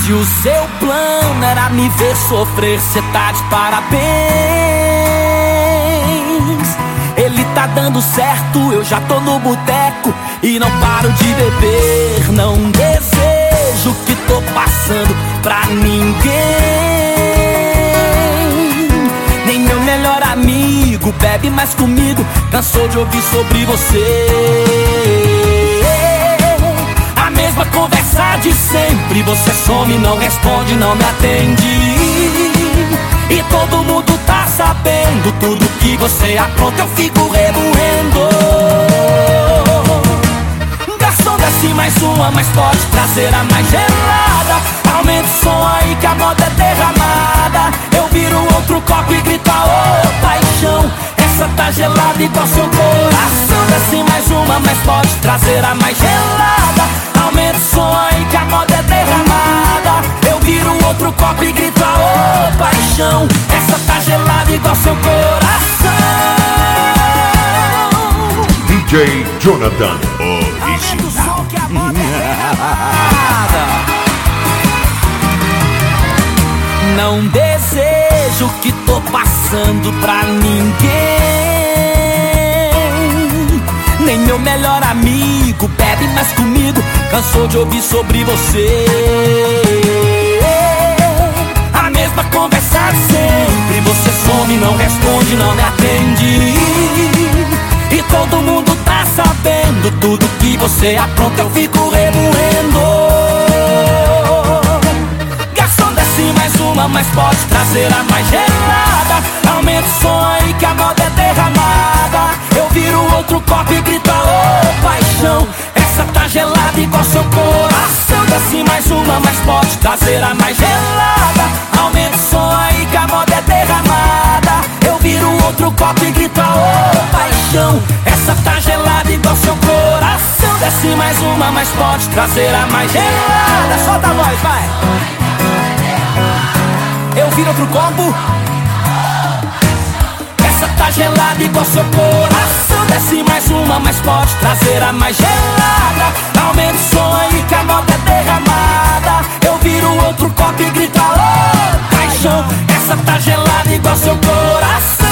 Se o seu plano era me ver sofrer, cê tá de parabéns. Ele tá dando certo, eu já tô no boteco e não paro de beber. Não desejo o que tô passando pra ninguém. Nem meu melhor amigo bebe mais comigo, cansou de ouvir sobre você. A mesma conversa de sempre, você some, não responde, não me atende. E todo mundo tá sabendo, tudo que você apronta eu fico remoendo. Garçom, desce mais uma, mas pode trazer a mais gelada. Aumenta o som aí que a moda é derramada. Eu viro outro copo e grito, ô paixão, essa tá gelada igual seu coração. Desce mais uma, mas pode trazer a mais gelada. Aumenta o som aí que a moda é derramada. Eu viro outro copo e grito, ô paixão, essa tá gelada igual seu coração. DJ Jonathan original. Não desejo o que tô passando pra ninguém. Nem meu melhor amigo bebe mais comigo, cansou de ouvir sobre você. A mesma conversa de sempre, você some, não responde, não me atende. E todo mundo tá sabendo, tudo que você apronta eu fico remoendo. Garçom, desce mais uma, mas pode trazer a mais gelada. Aumenta o som aí que a moda é derramada. Eu viro outro copo e grito, ô paixão, essa tá gelada igual seu coração. Desce mais uma, mas pode trazer a mais gelada. Aumenta o som aí que a moda é derramada. Eu viro outro copo e grito, ô paixão, essa tá gelada igual seu coração. Desce mais uma, mas pode trazer a mais gelada. Solta a voz, vai. Eu viro outro copo, essa tá gelada igual seu coração. Desce mais uma, mas pode trazer a mais gelada. Aumenta o som aí que a moda é derramada. Eu viro outro copo e grito, ô paixão, essa tá gelada igual seu coração.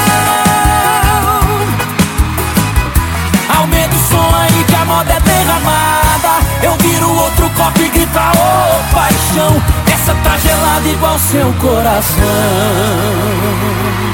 Aumenta o som aí que a moda é derramada. Eu viro outro copo e grito, ô paixão, essa tá gelada igual seu coração.